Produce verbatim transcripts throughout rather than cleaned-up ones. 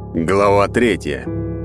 Глава третья.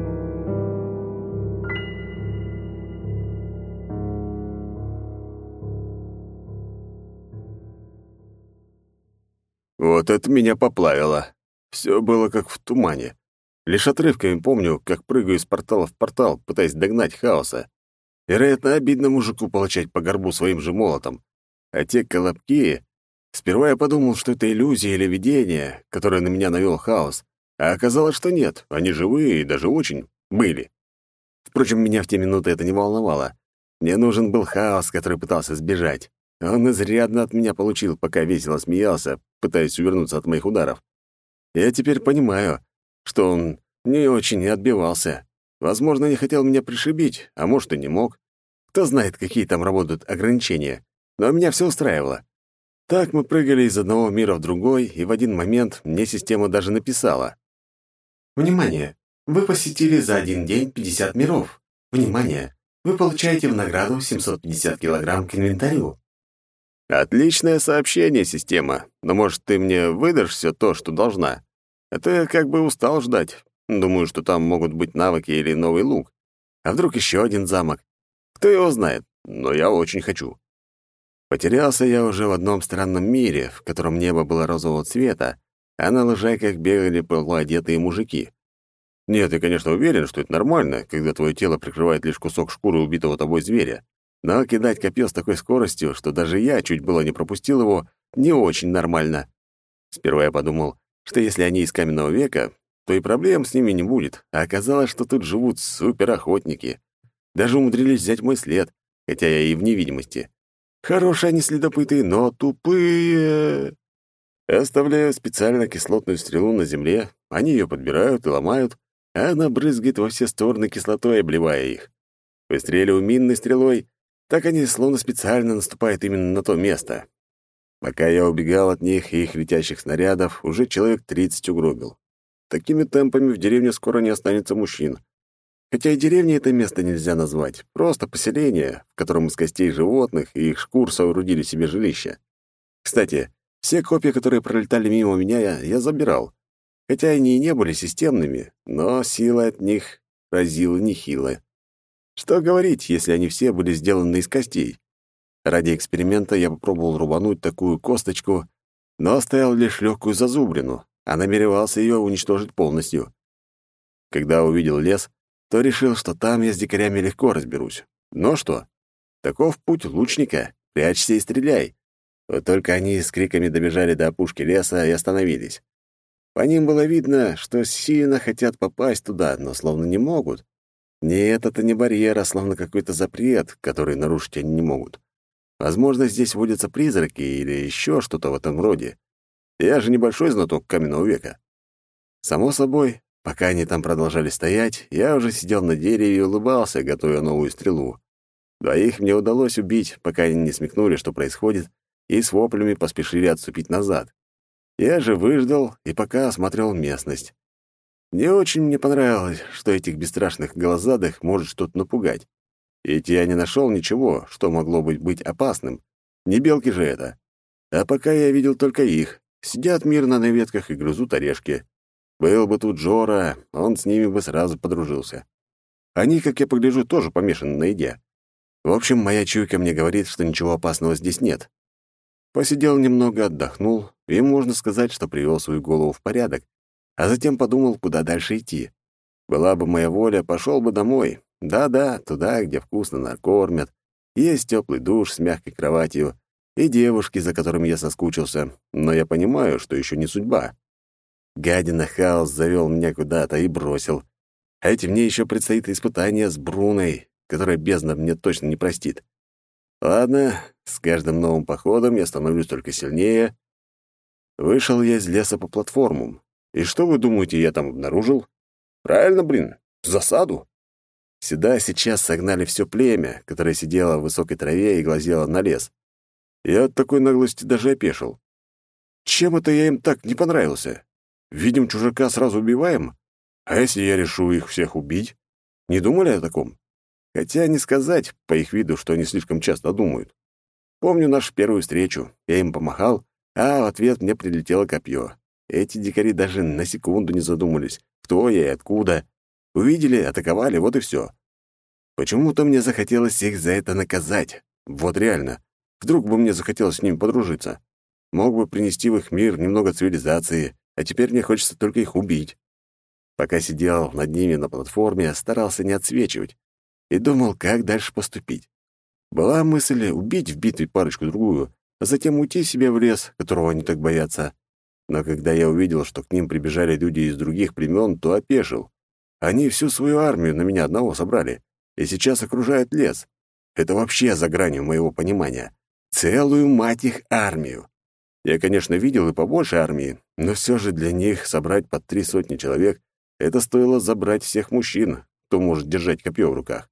Вот это меня поплавило. Все было как в тумане. Лишь отрывками помню, как прыгаю из портала в портал, пытаясь догнать хаоса. Вероятно, обидно мужику получать по горбу своим же молотом. А те колобки... Сперва я подумал, что это иллюзия или видение, которое на меня навел хаос. А оказалось, что нет, они живые и даже очень были. Впрочем, меня в те минуты это не волновало. Мне нужен был хаос, который пытался сбежать. Он изрядно от меня получил, пока весело смеялся, пытаясь увернуться от моих ударов. Я теперь понимаю, что он не очень и отбивался. Возможно, не хотел меня пришибить, а может, и не мог. Кто знает, какие там работают ограничения. Но меня все устраивало. Так мы прыгали из одного мира в другой, и в один момент мне система даже написала: Внимание! Вы посетили за один день пятьдесят миров. Внимание! Вы получаете в награду семьсот пятьдесят килограмм к инвентарю. «Отличное сообщение, система, но, может, ты мне выдашь все то, что должна? А то я как бы устал ждать. Думаю, что там могут быть навыки или новый лук. А вдруг еще один замок? Кто его знает, но я очень хочу». Потерялся я уже в одном странном мире, в котором небо было розового цвета, а на лужайках бегали полуодетые мужики. Нет, я, конечно, уверен, что это нормально, когда твое тело прикрывает лишь кусок шкуры убитого тобой зверя. Но кидать копье с такой скоростью, что даже я чуть было не пропустил его, не очень нормально. Сперва я подумал, что если они из каменного века, то и проблем с ними не будет, а оказалось, что тут живут суперохотники. Даже умудрились взять мой след, хотя я и в невидимости. Хорошие они следопыты, но тупые. Оставляю специально кислотную стрелу на земле, они ее подбирают и ломают, а она брызгает во все стороны кислотой, обливая их. Выстреливаю минной стрелой, так они словно специально наступают именно на то место. Пока я убегал от них и их летящих снарядов, уже человек тридцать угробил. Такими темпами в деревне скоро не останется мужчин. Хотя и деревней это место нельзя назвать, просто поселение, в котором из костей животных и их шкур соорудили себе жилище. Кстати, все копья, которые пролетали мимо меня, я, я забирал. Хотя они и не были системными, но сила от них разила нехило. Что говорить, если они все были сделаны из костей? Ради эксперимента я попробовал рубануть такую косточку, но оставил лишь легкую зазубрину, а намеревался ее уничтожить полностью. Когда увидел лес, то решил, что там я с дикарями легко разберусь. Но что? Таков путь лучника. Прячься и стреляй. Вот только они с криками добежали до опушки леса и остановились. По ним было видно, что сильно хотят попасть туда, но словно не могут. Нет, это не барьер, а словно какой-то запрет, который нарушить они не могут. Возможно, здесь водятся призраки или еще что-то в этом роде. Я же небольшой знаток каменного века. Само собой, пока они там продолжали стоять, я уже сидел на дереве и улыбался, готовя новую стрелу. Двоих мне удалось убить, пока они не смекнули, что происходит, и с воплями поспешили отступить назад. Я же выждал и пока осмотрел местность. Не очень мне понравилось, что этих бесстрашных голозадых может что-то напугать. Ведь я не нашел ничего, что могло быть, быть опасным. Не белки же это. А пока я видел только их. Сидят мирно на ветках и грызут орешки. Был бы тут Жора, он с ними бы сразу подружился. Они, как я погляжу, тоже помешаны на еде. В общем, моя чуйка мне говорит, что ничего опасного здесь нет. Посидел немного, отдохнул, и можно сказать, что привел свою голову в порядок, а затем подумал, куда дальше идти. Была бы моя воля, пошел бы домой. Да-да, туда, где вкусно накормят, есть теплый душ с мягкой кроватью и девушки, за которыми я соскучился, но я понимаю, что еще не судьба. Гадина хаос завел меня куда-то и бросил. А ведь мне еще предстоит испытание с Бруной, которое бездна мне точно не простит. Ладно, с каждым новым походом я становлюсь только сильнее. Вышел я из леса по платформам. И что вы думаете, я там обнаружил? Правильно, блин, засаду. Сюда сейчас согнали все племя, которое сидело в высокой траве и глазело на лес. Я от такой наглости даже опешил. Чем это я им так не понравился? Видим чужака, сразу убиваем? А если я решу их всех убить? Не думали о таком? Хотя не сказать по их виду, что они слишком часто думают. Помню нашу первую встречу. Я им помахал, а в ответ мне прилетело копье. Эти дикари даже на секунду не задумались, Кто я и откуда. Увидели, атаковали, вот и все. Почему-то мне захотелось их за это наказать. Вот реально. Вдруг бы мне захотелось с ними подружиться. Мог бы принести в их мир немного цивилизации, а теперь мне хочется только их убить. Пока сидел над ними на платформе, старался не отсвечивать и думал, как дальше поступить. Была мысль убить в битве парочку-другую, а затем уйти себе в лес, которого они так боятся. Но когда я увидел, что к ним прибежали люди из других племен, то опешил. Они всю свою армию на меня одного собрали и сейчас окружают лес. Это вообще за гранью моего понимания. Целую, мать их, армию. Я, конечно, видел и побольше армии, но все же для них собрать под три сотни человек — это стоило забрать всех мужчин, кто может держать копье в руках.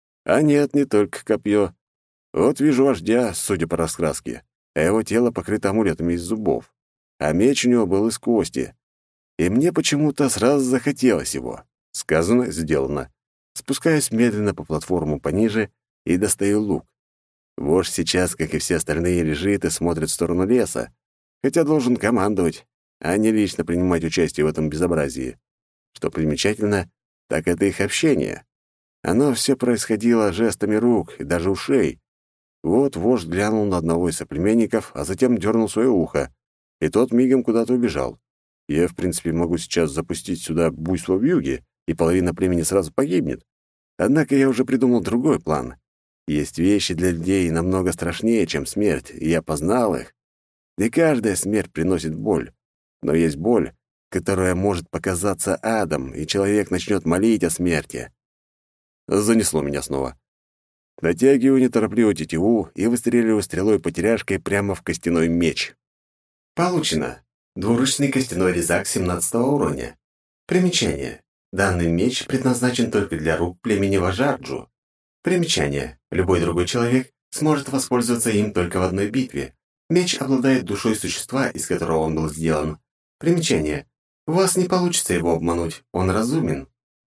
А нет, не только копье. Вот вижу вождя, судя по раскраске, а его тело покрыто амулетами из зубов, а меч у него был из кости. И мне почему-то сразу захотелось его. Сказано, сделано. Спускаюсь медленно по платформу пониже и достаю лук. Вождь сейчас, как и все остальные, лежит и смотрит в сторону леса, хотя должен командовать, а не лично принимать участие в этом безобразии. Что примечательно, так это их общение. Оно все происходило жестами рук и даже ушей. Вот вождь глянул на одного из соплеменников, а затем дернул свое ухо, и тот мигом куда-то убежал. Я, в принципе, могу сейчас запустить сюда буйство вьюги, и половина племени сразу погибнет. Однако я уже придумал другой план. Есть вещи для людей намного страшнее, чем смерть, и я познал их. Не каждая смерть приносит боль, но есть боль, которая может показаться адом, и человек начнет молить о смерти. Занесло меня снова. Натягиваю неторопливо тетиву и выстреливаю стрелой-потеряшкой прямо в костяной меч. Получено. Двуручный костяной резак семнадцатого уровня. Примечание. Данный меч предназначен только для рук племени Важарджу. Примечание. Любой другой человек сможет воспользоваться им только в одной битве. Меч обладает душой существа, из которого он был сделан. Примечание. У вас не получится его обмануть, он разумен.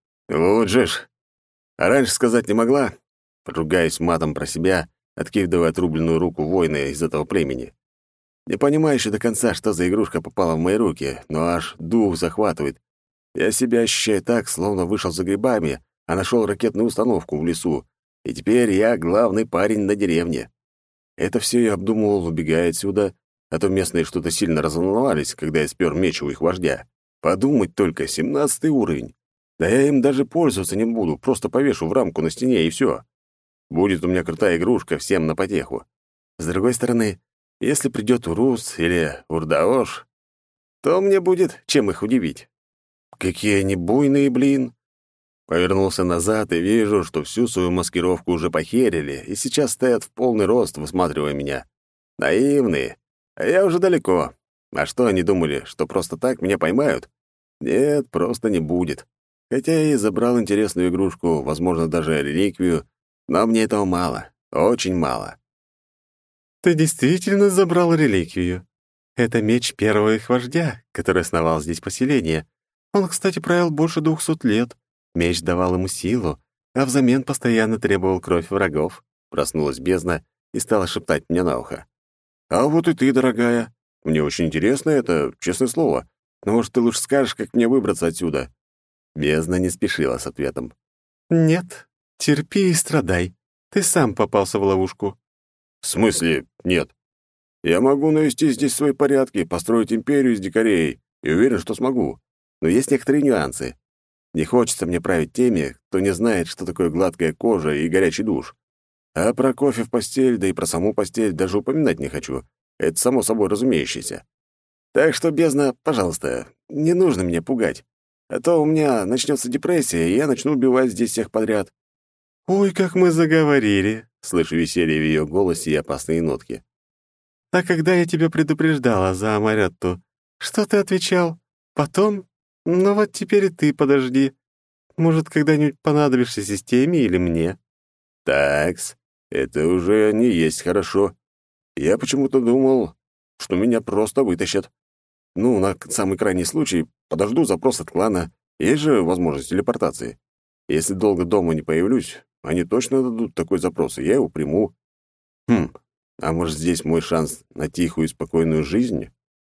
Вот же ж. А раньше сказать не могла? Поругаюсь матом про себя, откидывая отрубленную руку воина из этого племени. Не понимаю еще до конца, что за игрушка попала в мои руки, но аж дух захватывает. Я себя ощущаю так, словно вышел за грибами, а нашел ракетную установку в лесу, и теперь я главный парень на деревне. Это все я обдумывал, убегая отсюда, а то местные что-то сильно разволновались, когда я спер меч у их вождя. Подумать только, семнадцатый уровень. Да я им даже пользоваться не буду, просто повешу в рамку на стене, и все. Будет у меня крутая игрушка всем на потеху. С другой стороны, если придет Урус или Урдаош, то мне будет чем их удивить. Какие они буйные, блин. Повернулся назад и вижу, что всю свою маскировку уже похерили и сейчас стоят в полный рост, высматривая меня. Наивные. А я уже далеко. А что они думали, что просто так меня поймают? Нет, просто не будет. Хотя я и забрал интересную игрушку, возможно, даже реликвию, но мне этого мало, очень мало. Ты действительно забрал реликвию. Это меч первого их вождя, который основал здесь поселение. Он, кстати, правил больше двухсот лет. Меч давал ему силу, а взамен постоянно требовал кровь врагов. Проснулась бездна и стала шептать мне на ухо. «А вот и ты, дорогая. Мне очень интересно это, честное слово. Но, может, ты лучше скажешь, как мне выбраться отсюда?» Бездна не спешила с ответом. «Нет, терпи и страдай. Ты сам попался в ловушку». «В смысле нет? Я могу навести здесь свои порядки, построить империю из дикарей, и уверен, что смогу. Но есть некоторые нюансы. Не хочется мне править теми, кто не знает, что такое гладкая кожа и горячий душ. А про кофе в постель, да и про саму постель даже упоминать не хочу. Это само собой разумеющееся. Так что, бездна, пожалуйста, не нужно меня пугать. А то у меня начнется депрессия, и я начну убивать здесь всех подряд». «Ой, как мы заговорили!» — слышу веселье в ее голосе и опасные нотки. «А когда я тебя предупреждала за Амаретту, что ты отвечал? Потом? Ну вот теперь и ты подожди. Может, когда-нибудь понадобишься системе или мне?» «Такс, это уже не есть хорошо. Я почему-то думал, что меня просто вытащат. Ну, на самый крайний случай подожду запрос от клана. Есть же возможность телепортации. Если долго дома не появлюсь, они точно дадут такой запрос, и я его приму. Хм, а может, здесь мой шанс на тихую и спокойную жизнь?»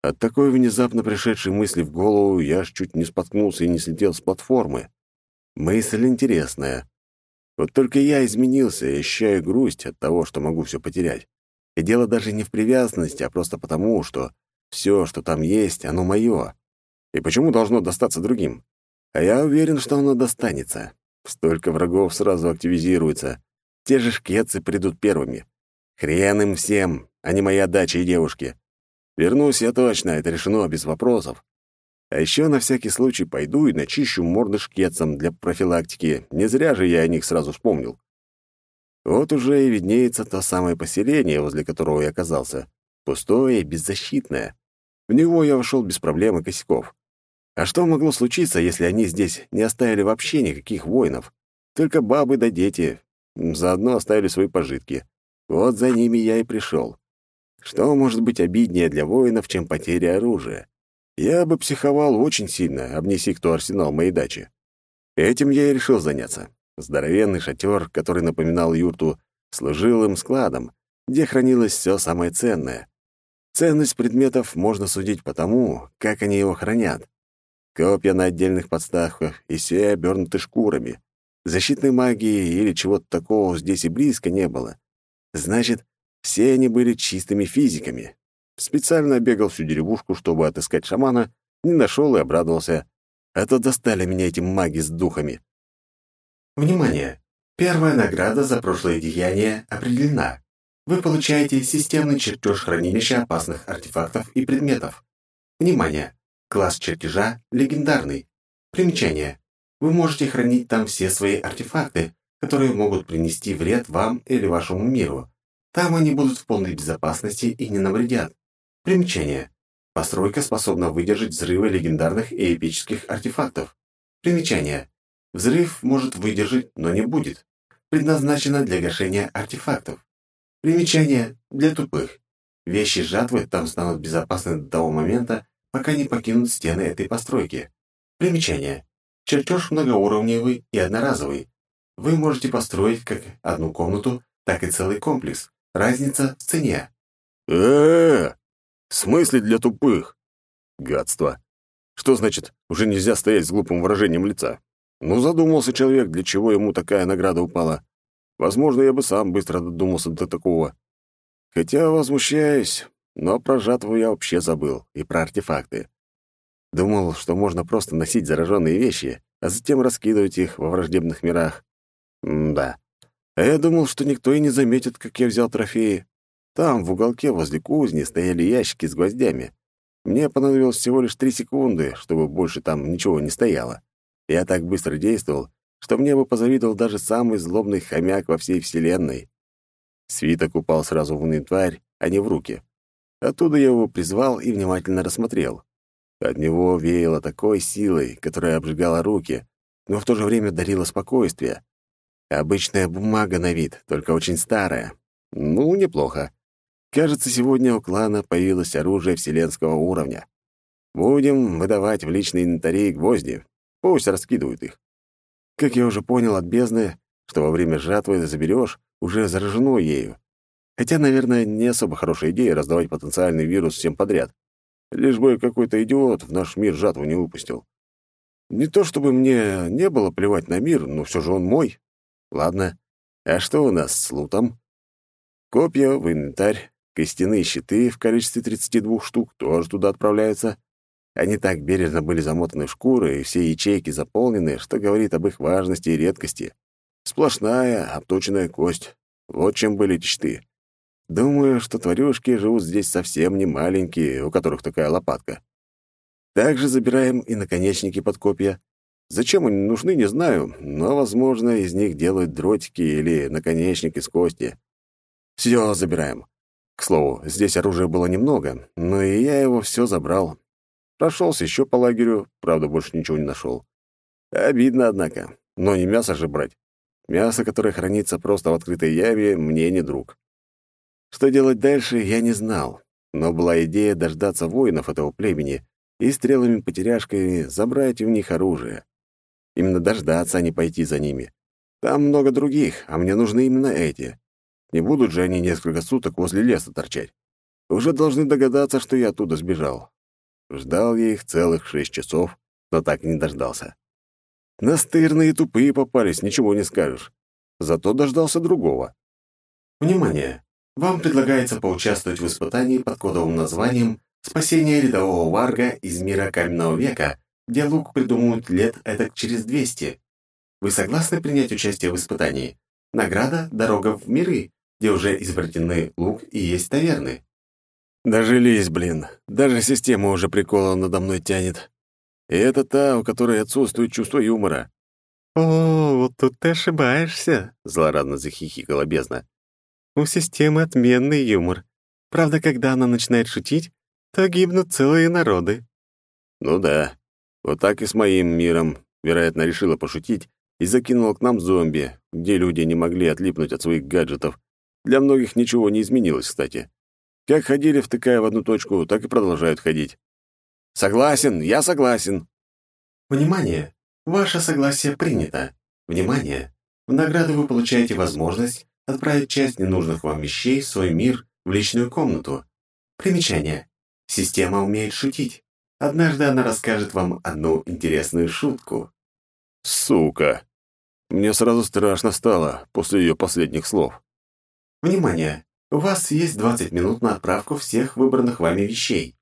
От такой внезапно пришедшей мысли в голову я аж чуть не споткнулся и не слетел с платформы. Мысль интересная. Вот только я изменился и ощущаю грусть от того, что могу все потерять. И дело даже не в привязанности, а просто потому, что все, что там есть, оно мое. И почему должно достаться другим? А я уверен, что оно достанется. Столько врагов сразу активизируется. Те же шкетцы придут первыми. Хрен им всем, а не моя дача и девушки. Вернусь я точно, это решено без вопросов. А еще на всякий случай пойду и начищу морды шкетцам для профилактики. Не зря же я о них сразу вспомнил. Вот уже и виднеется то самое поселение, возле которого я оказался. Пустое и беззащитное. В него я вошел без проблем и косяков. А что могло случиться, если они здесь не оставили вообще никаких воинов? Только бабы да дети. Заодно оставили свои пожитки. Вот за ними я и пришел. Что может быть обиднее для воинов, чем потеря оружия? Я бы психовал очень сильно, обнеси кто арсенал моей дачи. Этим я и решил заняться. Здоровенный шатер, который напоминал юрту, служил им складом, где хранилось все самое ценное. Ценность предметов можно судить по тому, как они его хранят. Копья на отдельных подставках и все обернуты шкурами. Защитной магии или чего-то такого здесь и близко не было. Значит, все они были чистыми физиками. Специально бегал всю деревушку, чтобы отыскать шамана, не нашел и обрадовался. А то достали меня эти маги с духами. Внимание! Первая награда за прошлое деяние определена. Вы получаете системный чертеж хранилища опасных артефактов и предметов. Внимание! Класс чертежа легендарный. Примечание. Вы можете хранить там все свои артефакты, которые могут принести вред вам или вашему миру. Там они будут в полной безопасности и не навредят. Примечание. Постройка способна выдержать взрывы легендарных и эпических артефактов. Примечание. Взрыв может выдержать, но не будет. Предназначена для гашения артефактов. Примечание для тупых. Вещи жатвы там станут безопасны до того момента, пока не покинут стены этой постройки. Примечание. Чертеж многоуровневый и одноразовый. Вы можете построить как одну комнату, так и целый комплекс. Разница в цене. Э-э-э! В смысле для тупых? Гадство. Что значит, уже нельзя стоять с глупым выражением лица? Ну, задумался человек, для чего ему такая награда упала. Возможно, я бы сам быстро додумался до такого. Хотя возмущаюсь, но про жатву я вообще забыл, и про артефакты. Думал, что можно просто носить зараженные вещи, а затем раскидывать их во враждебных мирах. М-да. А я думал, что никто и не заметит, как я взял трофеи. Там, в уголке возле кузни, стояли ящики с гвоздями. Мне понадобилось всего лишь три секунды, чтобы больше там ничего не стояло. Я так быстро действовал, что мне бы позавидовал даже самый злобный хомяк во всей вселенной. Свиток упал сразу в инвентарь, а не в руки. Оттуда я его призвал и внимательно рассмотрел. От него веяло такой силой, которая обжигала руки, но в то же время дарила спокойствие. Обычная бумага на вид, только очень старая. Ну, неплохо. Кажется, сегодня у клана появилось оружие вселенского уровня. Будем выдавать в личные инвентари гвозди. Пусть раскидывают их. Как я уже понял от бездны, что во время жатвы заберешь, уже заражено ею. Хотя, наверное, не особо хорошая идея раздавать потенциальный вирус всем подряд. Лишь бы какой-то идиот в наш мир жатву не выпустил. Не то чтобы мне не было плевать на мир, но все же он мой. Ладно. А что у нас с лутом? Копья в инвентарь, костяные щиты в количестве тридцати двух штук тоже туда отправляются. Они так бережно были замотаны в шкуры, и все ячейки заполнены, что говорит об их важности и редкости. Сплошная, обточенная кость. Вот чем были эти щиты. Думаю, что тварюшки живут здесь совсем не маленькие, у которых такая лопатка. Также забираем и наконечники под копья. Зачем они нужны, не знаю, но, возможно, из них делают дротики или наконечник из кости. Все забираем. К слову, здесь оружия было немного, но и я его все забрал. Прошелся еще по лагерю, правда, больше ничего не нашел. Обидно, однако. Но не мясо же брать. Мясо, которое хранится просто в открытой яме, мне не друг. Что делать дальше, я не знал, но была идея дождаться воинов этого племени и стрелами-потеряшками забрать у них оружие. Именно дождаться, а не пойти за ними. Там много других, а мне нужны именно эти. Не будут же они несколько суток возле леса торчать. уже должны догадаться, что я оттуда сбежал. Ждал я их целых шесть часов, но так и не дождался. Настырные и тупые попались, ничего не скажешь. Зато дождался другого. Внимание! Вам предлагается поучаствовать в испытании под кодовым названием «Спасение рядового варга из мира каменного века», где лук придумают лет этак через двести. Вы согласны принять участие в испытании? Награда — дорога в миры, где уже изобретены лук и есть таверны. Дожились, блин. Даже система уже приколом надо мной тянет. И это та, у которой отсутствует чувство юмора. «О, вот тут ты ошибаешься», — злорадно захихикала бездна. «У системы отменный юмор. Правда, когда она начинает шутить, то гибнут целые народы». Ну да, вот так и с моим миром. Вероятно, решила пошутить и закинула к нам зомби, где люди не могли отлипнуть от своих гаджетов. Для многих ничего не изменилось, кстати. Как ходили, втыкая в одну точку, так и продолжают ходить. Согласен, я согласен. Внимание! Ваше согласие принято. Внимание! В награду вы получаете возможность отправить часть ненужных вам вещей в свой мир в личную комнату. Примечание. Система умеет шутить. Однажды она расскажет вам одну интересную шутку. Сука. Мне сразу страшно стало после ее последних слов. Внимание! У вас есть двадцать минут на отправку всех выбранных вами вещей.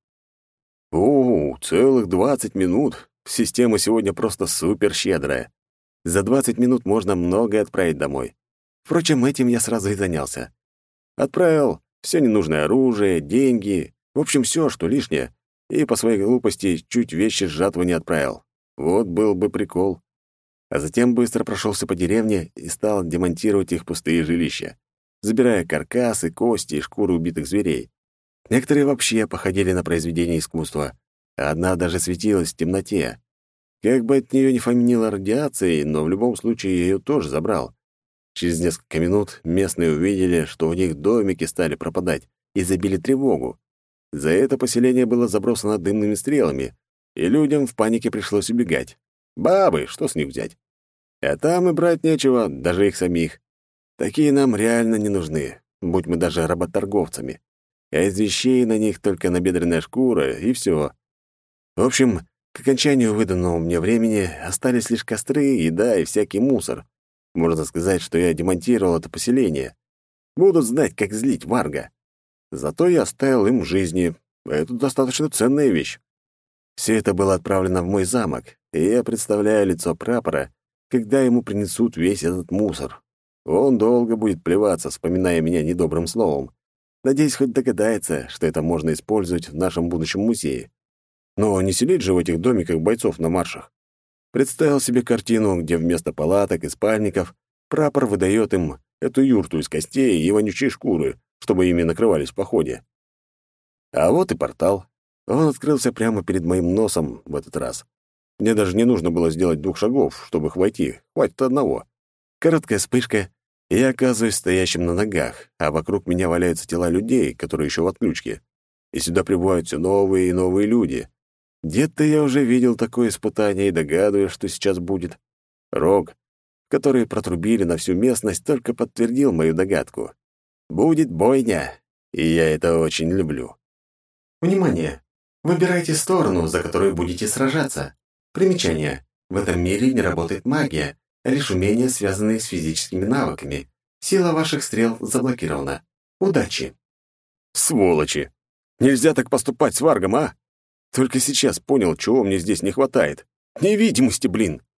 О, целых двадцать минут. Система сегодня просто супер щедрая. За двадцать минут можно многое отправить домой. Впрочем, этим я сразу и занялся. Отправил все ненужное оружие, деньги, в общем, все, что лишнее, и по своей глупости чуть вещи с жатвы не отправил. Вот был бы прикол. А затем быстро прошелся по деревне и стал демонтировать их пустые жилища, забирая каркасы, кости и шкуры убитых зверей. Некоторые вообще походили на произведение искусства, а одна даже светилась в темноте. Как бы от нее не фонило радиацией, но в любом случае я ее тоже забрал. Через несколько минут местные увидели, что у них домики стали пропадать, и забили тревогу. За это поселение было забросано дымными стрелами, и людям в панике пришлось убегать. Бабы, что с них взять? А там и брать нечего, даже их самих. Такие нам реально не нужны, будь мы даже работорговцами. А из вещей на них только набедренная шкура, и все. В общем, к окончанию выданного мне времени остались лишь костры, еда и всякий мусор. Можно сказать, что я демонтировал это поселение. Будут знать, как злить варга. Зато я оставил им жизни. Это достаточно ценная вещь. Все это было отправлено в мой замок, и я представляю лицо прапора, когда ему принесут весь этот мусор. Он долго будет плеваться, вспоминая меня недобрым словом. Надеюсь, хоть догадается, что это можно использовать в нашем будущем музее. Но не селить же в этих домиках бойцов на маршах. Представил себе картину, где вместо палаток и спальников прапор выдает им эту юрту из костей и вонючей шкуры, чтобы ими накрывались в походе. А вот и портал. Он открылся прямо перед моим носом в этот раз. Мне даже не нужно было сделать двух шагов, чтобы их войти. Хватит одного. Короткая вспышка, и я оказываюсь стоящим на ногах, а вокруг меня валяются тела людей, которые еще в отключке. И сюда прибывают все новые и новые люди. Где-то я уже видел такое испытание и догадываюсь, что сейчас будет. Рог, который протрубили на всю местность, только подтвердил мою догадку. Будет бойня, и я это очень люблю. Внимание! Выбирайте сторону, за которую будете сражаться. Примечание. В этом мире не работает магия, а лишь умения, связанные с физическими навыками. Сила ваших стрел заблокирована. Удачи! Сволочи! Нельзя так поступать с варгом, а? Только сейчас понял, чего мне здесь не хватает. Невидимости, блин!